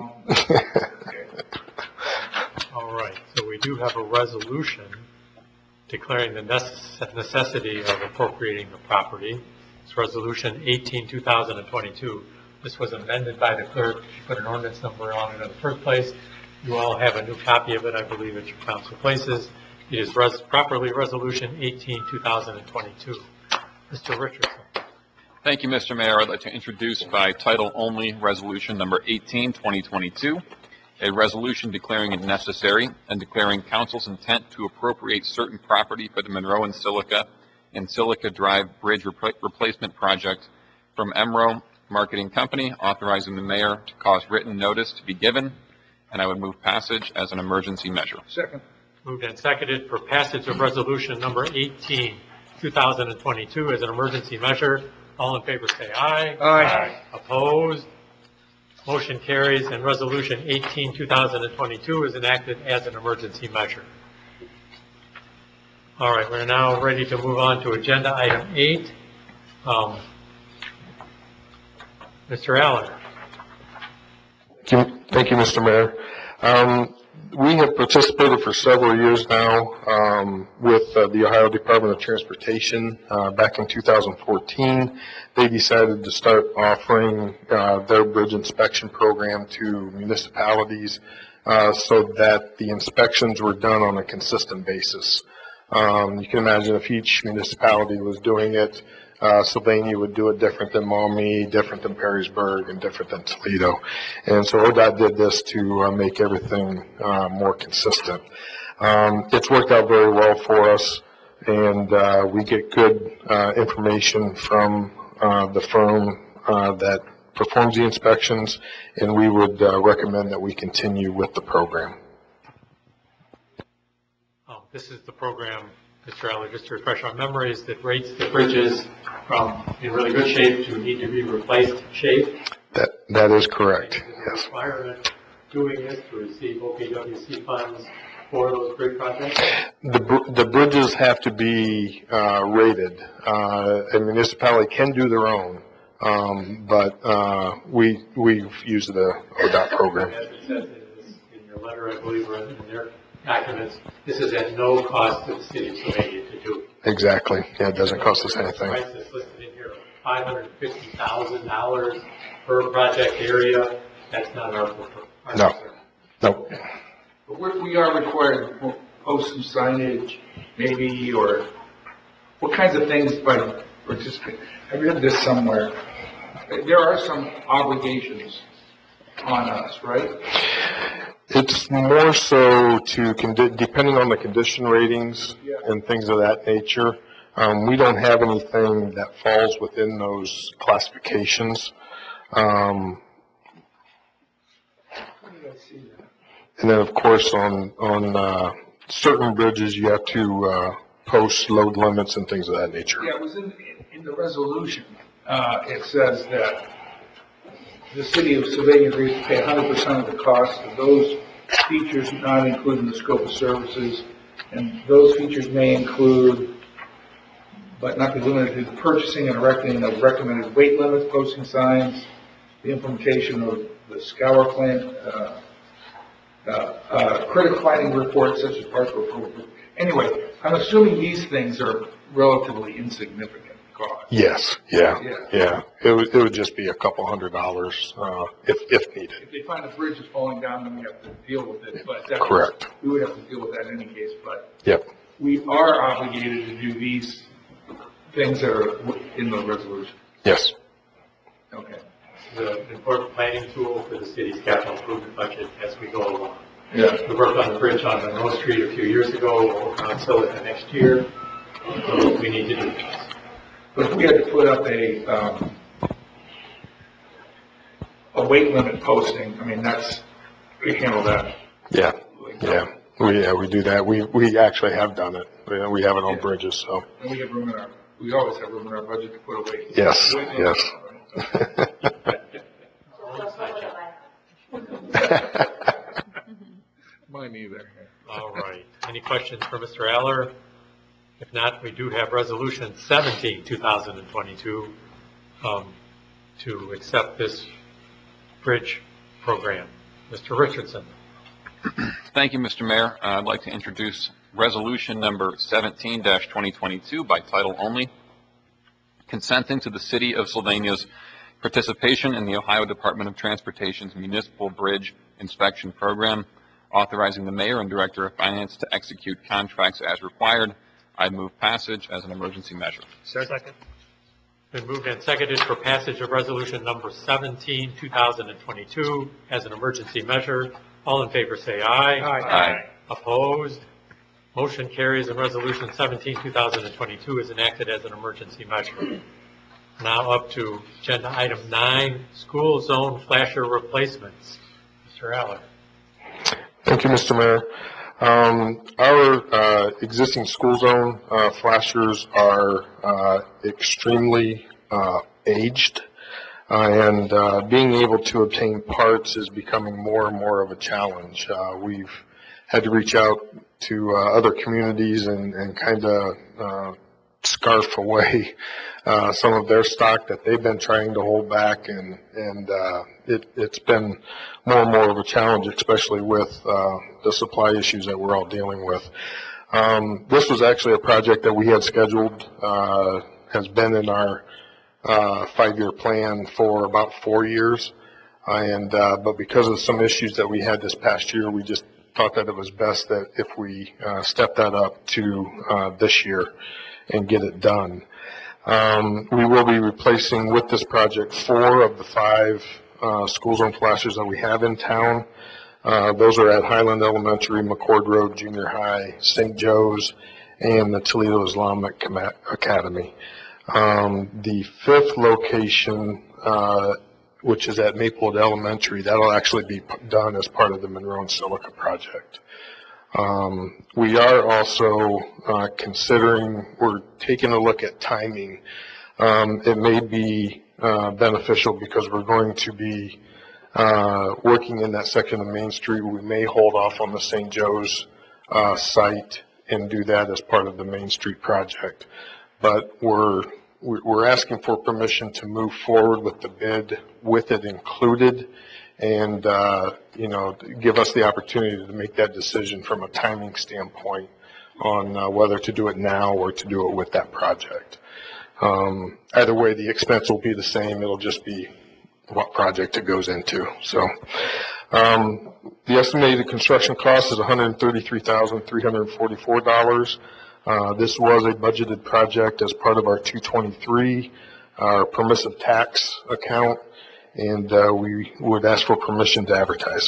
A: All right, so we do have a resolution declaring the necessity of appropriating the property. It's Resolution 18, 2022. This was amended by the clerk. She put an ordinance number on it in the first place. You all have a new copy of it, I believe, at your council places. It is properly Resolution 18, 2022. Mr. Richardson.
L: Thank you, Mr. Mayor. I'd like to introduce by title only Resolution number 18, 2022, a resolution declaring it necessary and declaring council's intent to appropriate certain property for the Monroe and Silica Drive Bridge Replacement Project from Emro Marketing Company, authorizing the mayor to cause written notice to be given, and I would move passage as an emergency measure.
I: Second.
A: Moved and seconded for passage of Resolution number 18, 2022 as an emergency measure. All in favor say aye.
I: Aye.
A: Opposed? Motion carries, and Resolution 18, 2022 is enacted as an emergency measure. All right, we're now ready to move on to Agenda Item 8. Mr. Allen.
K: Thank you, Mr. Mayor. We have participated for several years now with the Ohio Department of Transportation. Back in 2014, they decided to start offering their bridge inspection program to municipalities so that the inspections were done on a consistent basis. You can imagine if each municipality was doing it, Sylvania would do it different than Maumee, different than Perrysburg, and different than Toledo. And so ODOT did this to make everything more consistent. It's worked out very well for us, and we get good information from the firm that performs the inspections, and we would recommend that we continue with the program.
A: This is the program, Mr. Allen, just to refresh our memories, that rates the bridges from in really good shape to need to be replaced shape.
K: That is correct, yes.
A: Requirement doing this to receive OPWC funds for those bridge projects?
K: The bridges have to be rated. A municipality can do their own, but we've used the ODOT program.
A: As it says in your letter, I believe, or in their documents, this is at no cost to the city of Sylvania to do.
K: Exactly. Yeah, it doesn't cost us anything.
A: The price that's listed in here, $550,000 per project area. That's not our concern.
K: No.
I: But we are required to post some signage, maybe, or what kinds of things by participants? I read this somewhere. There are some obligations on us, right?
K: It's more so to, depending on the condition ratings and things of that nature, we don't have anything that falls within those classifications. And then, of course, on certain bridges, you have to post load limits and things of that nature.
I: Yeah, it was in the resolution. It says that the city of Sylvania agrees to pay 100% of the cost of those features not included in the scope of services, and those features may include, but not be limited to, the purchasing and erecting of recommended weight limits, posting signs, the implementation of the scour plant, critical finding reports such as partial approval. Anyway, I'm assuming these things are relatively insignificant cost.
K: Yes, yeah,
I: Yeah.
K: yeah. It would just be a couple $100, if needed.
I: If they find the bridge is falling down, then we have to deal with it, but that's.
K: Correct.
I: We would have to deal with that in any case, but
K: Yep.
I: we are obligated to do these things that are in the resolution.
K: Yes.
I: Okay.
A: The important planning tool for the city's capital improvement budget as we go along.
I: Yeah.
A: We worked on the bridge on Monroe Street a few years ago, we'll work on Silica next year. So we need to do this.
I: But if we had to put up a weight limit posting, I mean, we handle that.
K: Yeah, yeah. We do that. We actually have done it. We have it on bridges, so.
I: And we always have room in our budget to put a weight.
K: Yes,
I: weight limit
K: yes.
I: on it. Mine either.
A: All right. Any questions for Mr. Aller? If not, we do have Resolution 17, 2022, to accept this bridge program. Mr. Richardson.
L: Thank you, Mr. Mayor. I'd like to introduce Resolution number 17-2022 by title only, consenting to the City of Sylvania's participation in the Ohio Department of Transportation's Municipal Bridge Inspection Program, authorizing the Mayor and Director of Finance to execute contracts as required. I move passage as an emergency measure.
A: Second. Been moved and seconded for passage of Resolution number 17, 2022 as an emergency measure. All in favor say aye.
L: Aye.
A: Opposed? Motion carries and Resolution 17, 2022 is enacted as an emergency measure. Now up to agenda item 9, school zone flasher replacements. Mr. Aller.
K: Thank you, Mr. Mayor. Our existing school zone flashers are extremely aged, and being able to obtain parts is becoming more and more of a challenge. We've had to reach out to other communities and kind of scarf away some of their stock that they've been trying to hold back, and it's been more and more of a challenge, especially with the supply issues that we're all dealing with. This was actually a project that we had scheduled, has been in our 5-year plan for about 4 years, but because of some issues that we had this past year, we just thought that it was best that if we step that up to this year and get it done. We will be replacing with this project 4 of the 5 school zone flashers that we have in town. Those are at Highland Elementary, McCord Road Junior High, St. Joe's, and the Toledo Islamic Academy. The 5th location, which is at Maplewood Elementary, that'll actually be done as part of the Monroe and Silica project. We are also we're taking a look at timing. It may be beneficial because we're going to be working in that section of Main Street. We may hold off on the St. Joe's site and do that as part of the Main Street project. But we're asking for permission to move forward with the bid with it included, and give us the opportunity to make that decision from a timing standpoint on whether to do it now or to do it with that project. Either way, the expense will be the same. It'll just be what project it goes into. So the estimated construction cost is $133,344. This was a budgeted project as part of our 223, our permissive tax account, and we would ask for permission to advertise.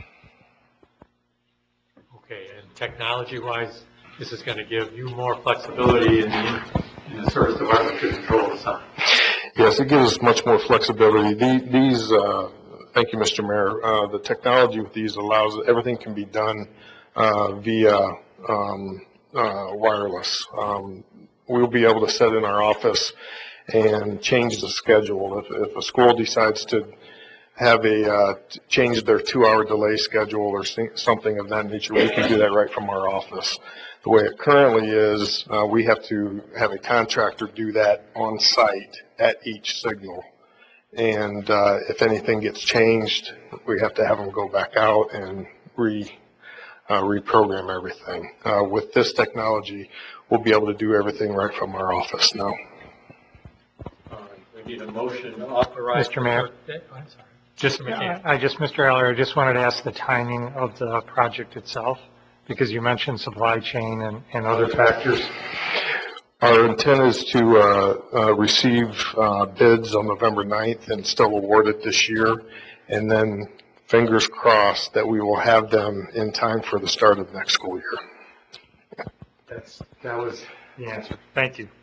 A: Okay, and technology-wise, this is going to give you more flexibility in the service department to control the sign.
K: Yes, it gives us much more flexibility. These, thank you, Mr. Mayor. The technology with these allows everything can be done via wireless. We'll be able to set in our office and change the schedule. If a school decides to have change their 2-hour delay schedule or something of that nature, we can do that right from our office. The way it currently is, we have to have a contractor do that on site at each signal. And if anything gets changed, we have to have them go back out and reprogram everything. With this technology, we'll be able to do everything right from our office now.
A: All right, we need a motion to authorize.
G: Mr. Mayor?
A: I'm sorry.
G: Mr. Eller, I just wanted to ask the timing of the project itself, because you mentioned supply chain and other factors.
K: Our intent is to receive bids on November 9th and still award it this year, and then fingers crossed that we will have them in time for the start of next school year.
G: That was the answer. Thank you.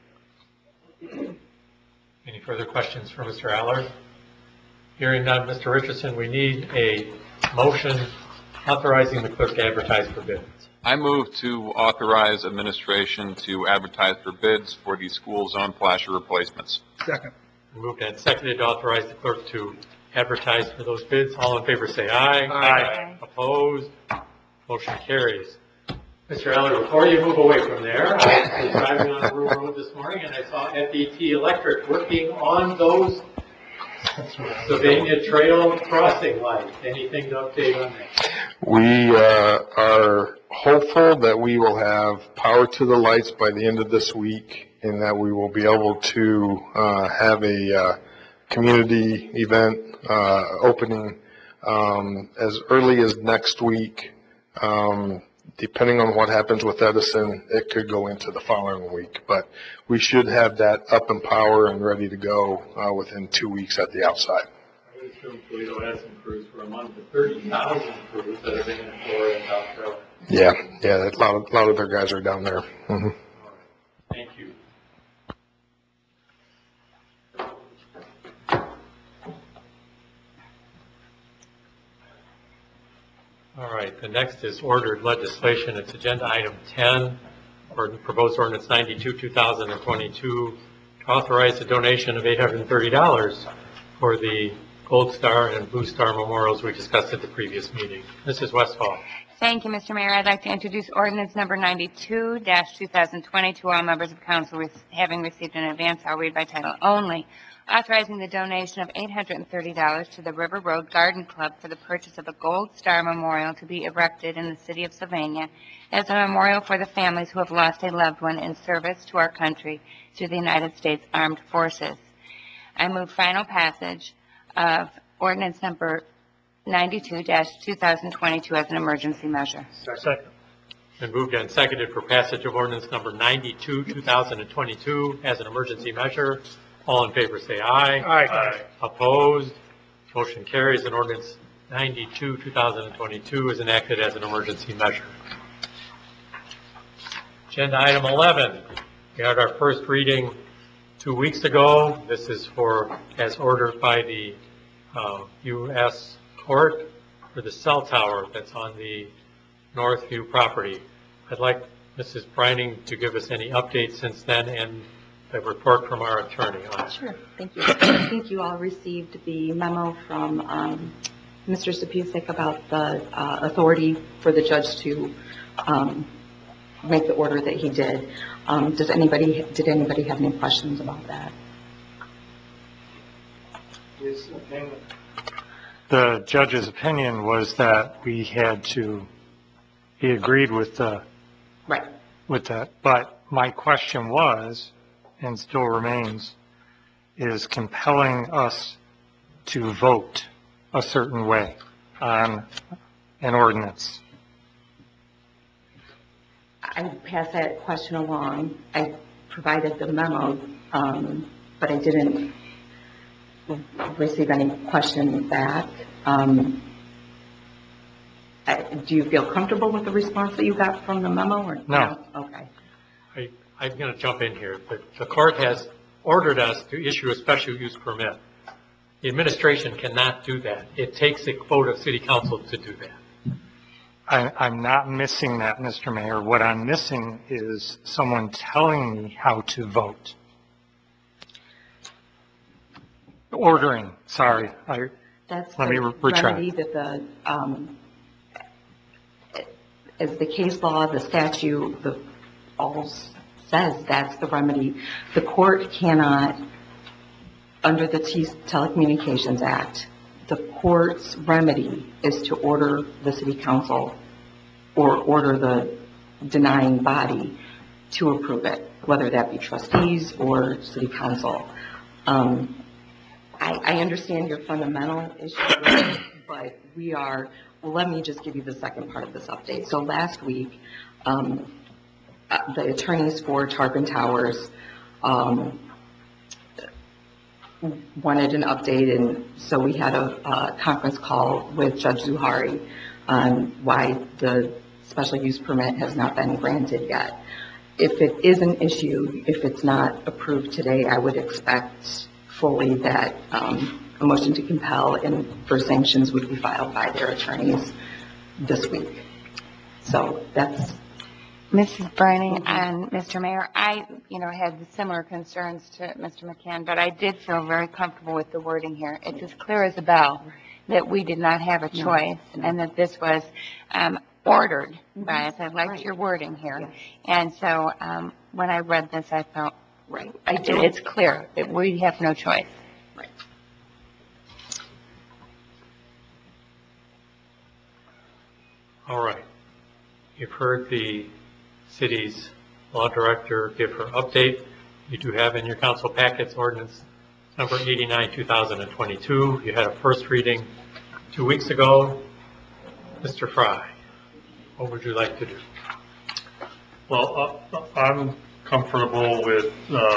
A: Any further questions for Mr. Aller? Hearing none, Mr. Richardson, we need a motion authorizing the clerk to advertise for bids.
L: I move to authorize administration to advertise for bids for the school zone flasher replacements.
I: Second.
A: Moved and seconded to authorize the clerk to advertise for those bids. All in favor say aye.
J: Aye.
A: Opposed? Motion carries. Mr. Eller, before you move away from there, I was driving on Rural Road this morning and I saw FET Electric working on those Sylvania Trail crossing lights. Anything to update on that?
K: We are hopeful that we will have power to the lights by the end of this week, and that we will be able to have a community event opening as early as next week. Depending on what happens with Edison, it could go into the following week, but we should have that up and power and ready to go within 2 weeks at the outside.
A: I would assume Toledo has some crews for a month of 30,000 crews that have been in Florida and South Carolina.
K: Yeah, a lot of their guys are down there. Mm-hmm.
A: All right. Thank you. All right, the next is ordered legislation. It's agenda item 10, or proposed ordinance 92, 2022, to authorize a donation of $830 for the Gold Star and Blue Star memorials we discussed at the previous meeting. Mrs. Westphal.
F: Thank you, Mr. Mayor. I'd like to introduce ordinance number 92-2020 to all members of council having received in advance. I'll read by title only. Authorizing the donation of $830 to the River Road Garden Club for the purchase of a Gold Star Memorial to be erected in the city of Sylvania as a memorial for the families who have lost a loved one in service to our country through the United States Armed Forces. I move final passage of ordinance number 92-2022 as an emergency measure.
G: Second.
A: Been moved and seconded for passage of ordinance number 92, 2022 as an emergency measure. All in favor say aye.
G: Aye.
A: Opposed? Motion carries, and ordinance 92, 2022 is enacted as an emergency measure. Agenda item 11. We had our first reading 2 weeks ago. This is for, as ordered by the U.S. Court, for the cell tower that's on the Northview property. I'd like Mrs. Brining to give us any updates since then and the report from our attorney on it.
B: Sure, thank you. I think you all received the memo from Mr. Sapusik about the authority for the judge to make the order that he did. Did anybody have any questions about that?
G: The judge's opinion was that he agreed with that. But my question was, and still remains, is compelling us to vote a certain way on an ordinance.
B: I passed that question along. I provided the memo, but I didn't receive any question back. Do you feel comfortable with the response that you got from the memo? Or
G: no?
B: Okay.
A: I'm going to jump in here. The court has ordered us to issue a special use permit. The administration cannot do that. It takes a vote of city council to do that.
G: I'm not missing that, Mr. Mayor. What I'm missing is someone telling me how to vote. Ordering, sorry.
B: That's
G: let me
B: the
G: retry.
B: remedy that as the case law, the statute, all says that's the remedy. The court cannot, under the Telecommunications Act, the court's remedy is to order the city council or order the denying body to approve it, whether that be trustees or city council. I understand your fundamental issue, but let me just give you the second part of this update. So last week, the attorneys for Tarpon Towers wanted an update, and so we had a conference call with Judge Zuhari on why the special use permit has not been granted yet. If it is an issue, if it's not approved today, I would expect fully that a motion to compel and for sanctions would be filed by their attorneys this week. So that's...
F: Mrs. Burney and Mr. Mayor, I, had similar concerns to Mr. McCann, but I did feel very comfortable with the wording here. It's as clear as a bell that we did not have a choice and that this was ordered by us. I liked your wording here. And so when I read this, I felt, it's clear that we have no choice.
B: Right.
A: All right. You've heard the city's law director give her update. You do have in your council packets ordinance number 89, 2022. You had a first reading 2 weeks ago. Mr. Fry, what would you like to do?
E: Well, I'm comfortable with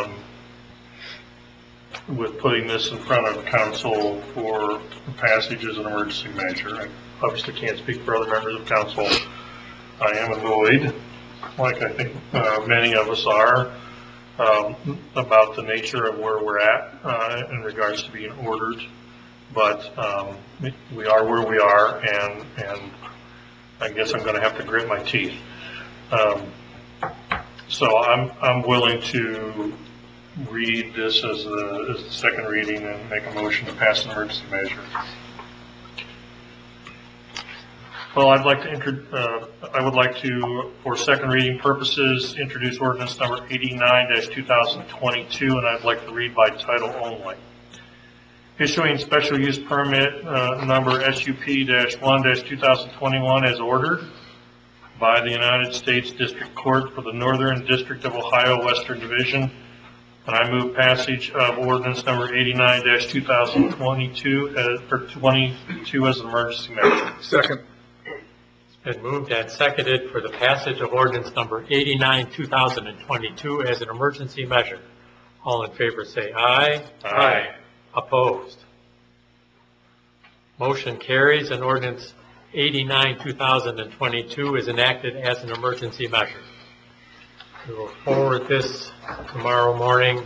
E: putting this in front of council for passage as an emergency measure. I obviously can't speak for other members of council. I am annoyed, like I think many of us are, about the nature of where we're at in regards to being ordered. But we are where we are, and I guess I'm going to have to grit my teeth. So I'm willing to read this as the second reading and make a motion to pass an emergency measure. Well, I would like to, for second reading purposes, introduce ordinance number 89-2022, and I'd like to read by title only. Issuing special use permit number SUP-1-2021 as ordered by the United States District Court for the Northern District of Ohio, Western Division. And I move passage of ordinance number 89-2022 as an emergency measure.
I: Second.
A: It's been moved and seconded for the passage of ordinance number 89, 2022 as an emergency measure. All in favor say aye.
E: Aye.
A: Opposed? Motion carries, and ordinance 89, 2022 is enacted as an emergency measure. We will forward this tomorrow morning.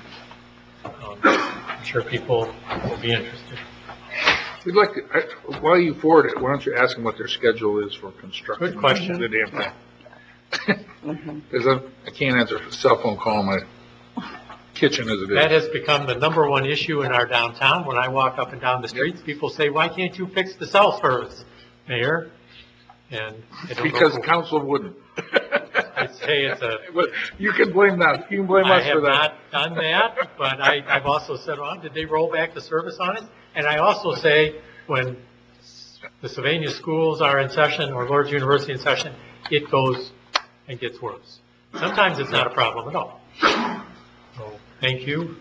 A: I'm sure people will be interested.
I: We'd like to, while you forward it, why don't you ask them what their schedule is for construction?
A: Good question.
I: The damn thing. Because I can't answer a cell phone call in my kitchen as it is.
A: That has become the number one issue in our downtown. When I walk up and down the streets, people say, why can't you fix the cell service, Mayor? And I don't
I: because
A: know
I: council wouldn't.
A: I say it's a...
I: You can blame that. You can blame us for that.
A: I have not done that, but I've also said, well, did they roll back the service on it? And I also say, when the Sylvania schools are in session or Lord's University in session, it goes and gets worse. Sometimes it's not a problem at all. So, thank you.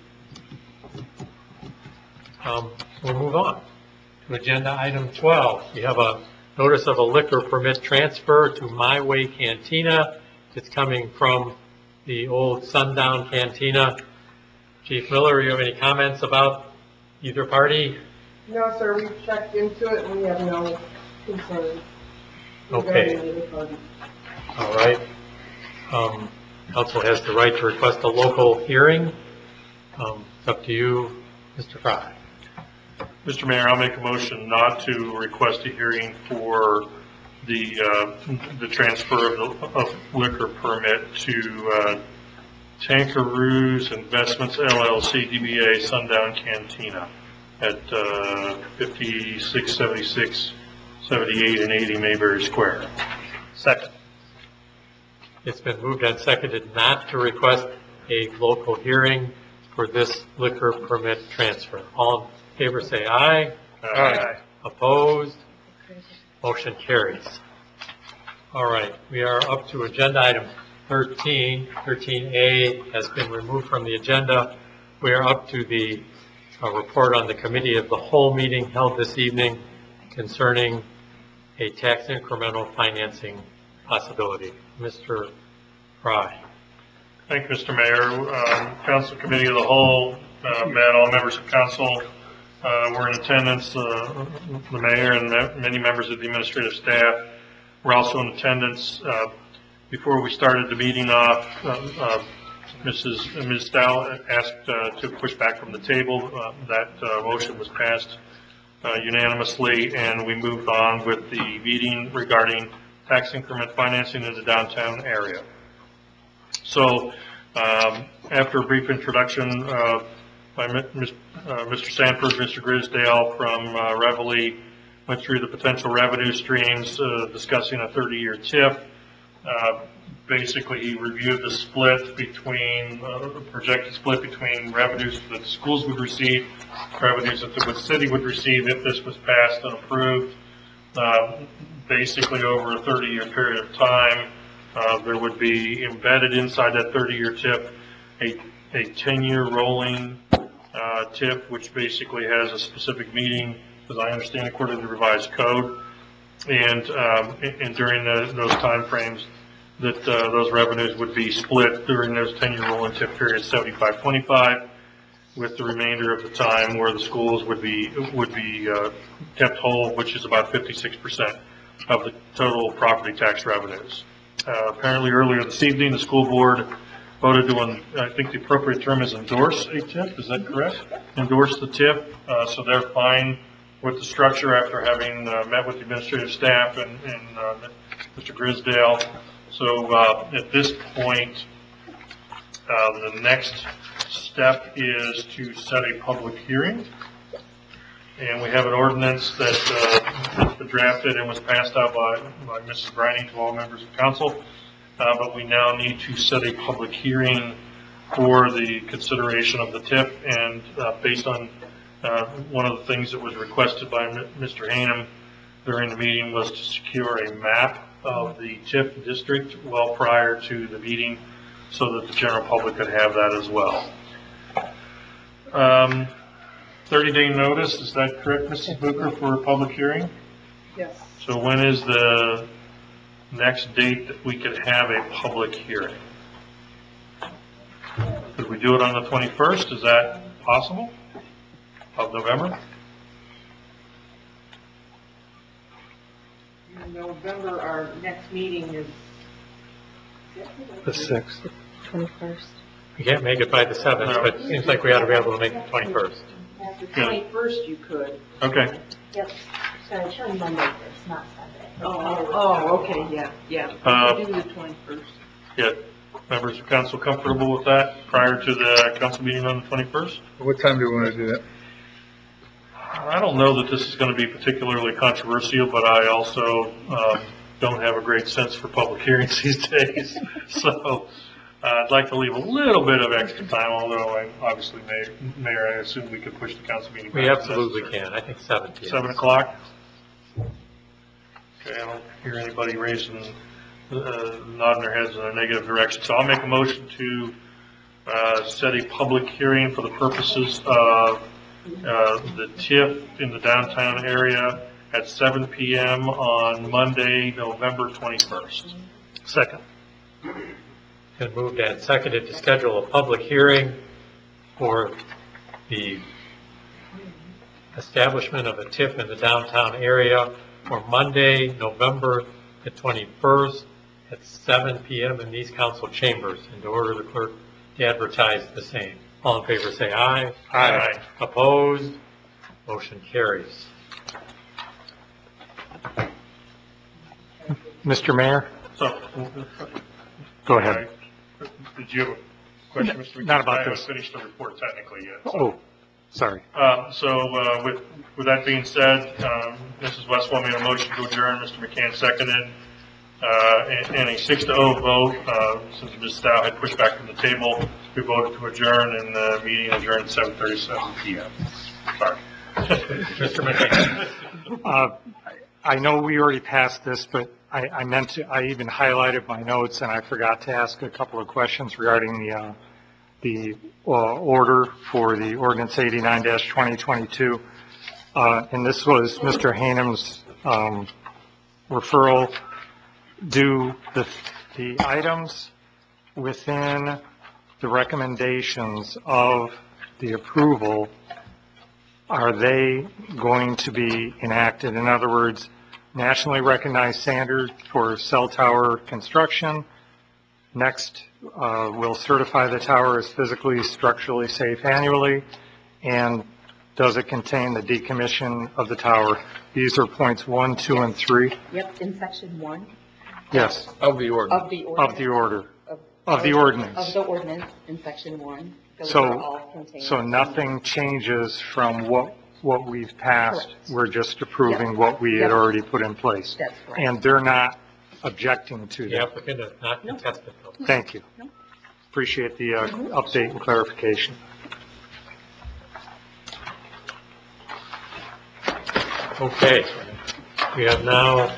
A: We'll move on to agenda item 12. We have a notice of a liquor permit transfer to My Way Cantina. It's coming from the old Sundown Cantina. Chief Miller, you have any comments about either party?
M: No, sir, we've checked into it and we have no concerns.
A: Okay. All right. Council has the right to request a local hearing. It's up to you, Mr. Fry.
E: Mr. Mayor, I'll make a motion not to request a hearing for the transfer of liquor permit to Tankaroos Investments LLC, DBA Sundown Cantina at 5676, 78, and 80 Mayberry Square.
A: Second. It's been moved and seconded not to request a local hearing for this liquor permit transfer. All in favor say aye.
E: Aye.
A: Opposed? Motion carries. All right, we are up to agenda item 13. 13A has been removed from the agenda. We are up to the report on the committee of the whole meeting held this evening concerning a tax incremental financing possibility. Mr. Fry.
E: Thank you, Mr. Mayor. Council Committee of the Whole, met, all members of council were in attendance, the mayor and many members of the administrative staff were also in attendance. Before we started the meeting off, Ms. Dow asked to push back from the table. That motion was passed unanimously, and we moved on with the meeting regarding tax increment financing in the downtown area. So after a brief introduction by Mr. Sanford, Mr. Grisdale from Reveille went through the potential revenue streams, discussing a 30-year TIF. Basically, he reviewed the split between, projected split between revenues that the schools would receive, revenues that the city would receive if this was passed and approved. Basically, over a 30-year period of time, there would be embedded inside that 30-year TIF a 10-year rolling TIF, which basically has a specific meaning, as I understand, according to the revised code. And during those time frames, that those revenues would be split during those 10-year rolling TIF periods, 75-25, with the remainder of the time where the schools would be kept whole, which is about 56% of the total property tax revenues. Apparently earlier this evening, the school board voted to, I think the appropriate term is endorse a TIF, is that correct? Endorse the TIF, so they're fine with the structure after having met with the administrative staff and Mr. Grisdale. So at this point, the next step is to set a public hearing. And we have an ordinance that was drafted and was passed out by Mrs. Briney to all members of council. But we now need to set a public hearing for the consideration of the TIF. And based on one of the things that was requested by Mr. Hanem during the meeting was to secure a map of the TIF district well prior to the meeting so that the general public could have that as well. 30-day notice, is that correct, Mrs. Booker, for a public hearing?
M: Yes.
E: So when is the next date that we could have a public hearing? Could we do it on the 21st? Is that possible? Of November?
M: In November, our next meeting is
A: The 6th.
B: 21st.
A: We can't make it by the 7th, but it seems like we ought to be able to make the 21st.
M: the 21st. You could.
E: Okay.
N: Yep. So it's showing Monday first, not Sunday.
M: Oh, okay, yeah. We can do the 21st.
E: Yeah. Members of council comfortable with that prior to the council meeting on the 21st?
I: What time do you want to do that?
E: I don't know that this is going to be particularly controversial, but I also don't have a great sense for public hearings these days. So I'd like to leave a little bit of extra time, although I obviously, Mayor, I assume we could push the council meeting back.
A: We absolutely can. I think 7 p.m.
E: 7 o'clock? Okay, I don't hear anybody raising, nodding their heads in a negative direction. So I'll make a motion to set a public hearing for the purposes of the TIF in the downtown area at 7 p.m. on Monday, November 21st.
A: Second. Been moved and seconded to schedule a public hearing for the establishment of a TIF in the downtown area for Monday, November the 21st at 7 p.m. in these council chambers, and to order the clerk to advertise the same. All in favor say aye.
E: Aye.
A: Opposed? Motion carries. Mr. Mayor?
E: So,
A: Go ahead.
E: did you have a question, Mr. McKee?
A: Not about
E: I haven't
A: this.
E: finished the report technically yet.
A: Oh, sorry.
E: With that being said, Mrs. Westphal made a motion to adjourn, Mr. McCann seconded, and a 6-0 vote, since Ms. Dow had pushed back from the table, we voted to adjourn, and the meeting adjourned at 7:37 p.m. Sorry.
A: Mr. McCann.
G: I know we already passed this, but I meant to, I even highlighted my notes, and I forgot to ask a couple of questions regarding the order for the ordinance 89-2022. And this was Mr. Hanem's referral. Do the items within the recommendations of the approval, are they going to be enacted? In other words, nationally recognized standard for cell tower construction. Next, we'll certify the tower as physically, structurally safe annually. And does it contain the decommission of the tower? These are points 1, 2, and 3.
B: Yep, in section 1.
G: Yes.
I: Of the ordinance.
B: Of the ordinance.
G: Of the order. Of the ordinance.
B: Of the ordinance in section 1. Those
G: So-
B: are all contained.
G: So nothing changes from what we've passed?
B: Correct.
G: We're just approving
B: Yep.
G: what we had
B: Yep.
G: already put in place?
B: That's correct.
G: And they're not objecting to
A: The
G: that?
A: applicant has not contested those.
G: Thank you.
B: No.
G: Appreciate the update and clarification.
A: Okay, we have now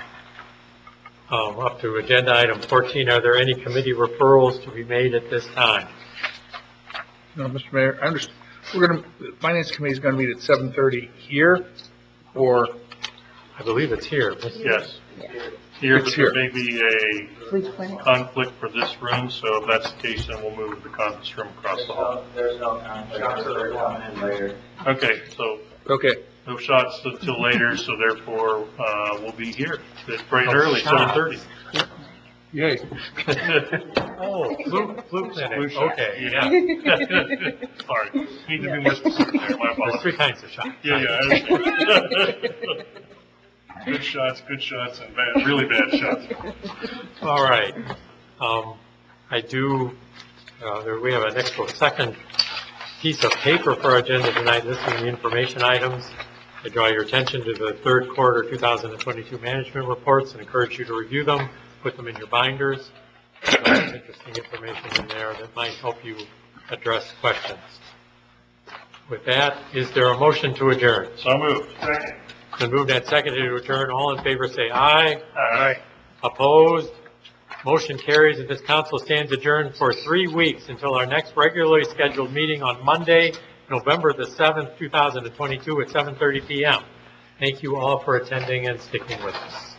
A: up to agenda item 14. Are there any committee referrals to be made at this time?
I: No, Mr. Mayor, I understand, the Finance Committee is going to meet at 7:30 here, or?
A: I believe it's here.
E: Yes. Here,
I: It's
E: but there
I: here.
E: may be a
B: Police clinic.
E: conflict for this room, so if that's the case, then we'll move the conference room across the hall.
C: There's no conflict. They're coming in later.
E: Okay, so
I: Okay,
E: no shots until later, so therefore, we'll be here. It's bright and early,
A: shots.
E: 7:30.
I: yay.
A: Oh, flu clinic,
E: Flu shot.
A: okay,
E: Yeah.
A: yeah.
E: Sorry, need to be more specific there, my
A: There's
E: apologies.
A: 3 kinds of shots.
E: Yeah, I understand. Good shots, and bad, really bad shots.
A: All right. We have an extra second piece of paper for our agenda tonight listing the information items. I draw your attention to the third quarter 2022 management reports and encourage you to review them, put them in your binders. There's interesting information in there that might help you address questions. With that, is there a motion to adjourn?
E: So moved. Second.
A: Been moved and seconded to adjourn. All in favor say aye.
E: Aye.
A: Opposed? Motion carries, and this council stands adjourned for 3 weeks until our next regularly scheduled meeting on Monday, November the 7th, 2022 at 7:30 p.m. Thank you all for attending and sticking with us.